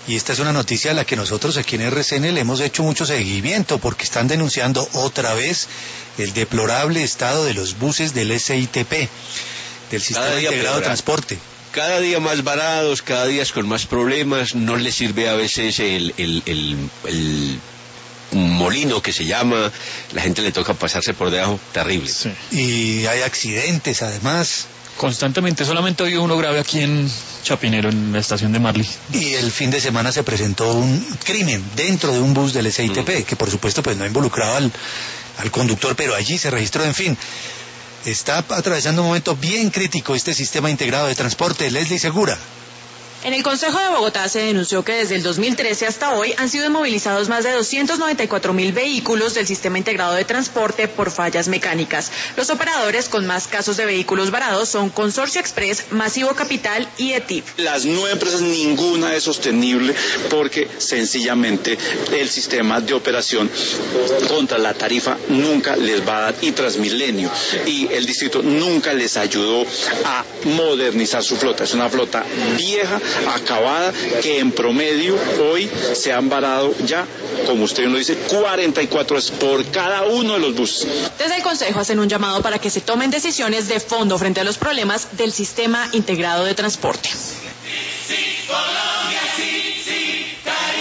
Y esta es una noticia a la que nosotros aquí en RCN le hemos hecho mucho seguimiento, porque están denunciando otra vez el deplorable estado de los buses del SITP, del Sistema Integrado de Transporte. Cada día más varados, cada día con más problemas, no les sirve a veces el molino que se llama, la gente le toca pasarse por debajo, terrible. Sí. Y hay accidentes además. Constantemente, solamente ha uno grave aquí en Chapinero, en la estación de Marley. Y el fin de semana se presentó un crimen dentro de un bus del SITP, que por supuesto pues no involucraba al conductor, pero allí se registró, en fin. Está atravesando un momento bien crítico este sistema integrado de transporte. Leslie Segura. En el Consejo de Bogotá se denunció que desde el 2013 hasta hoy han sido inmovilizados más de 294.000 vehículos del Sistema Integrado de Transporte por fallas mecánicas. Los operadores con más casos de vehículos varados son Consorcio Express, Masivo Capital y ETIP. Las 9 empresas, ninguna es sostenible porque sencillamente el sistema de operación contra la tarifa nunca les va a dar, y Transmilenio y el distrito nunca les ayudó a modernizar su flota. Es una flota vieja, acabada, que en promedio hoy se han varado ya, como usted lo dice, 44 horas por cada uno de los buses. Desde el Consejo hacen un llamado para que se tomen decisiones de fondo frente a los problemas del Sistema Integrado de Transporte.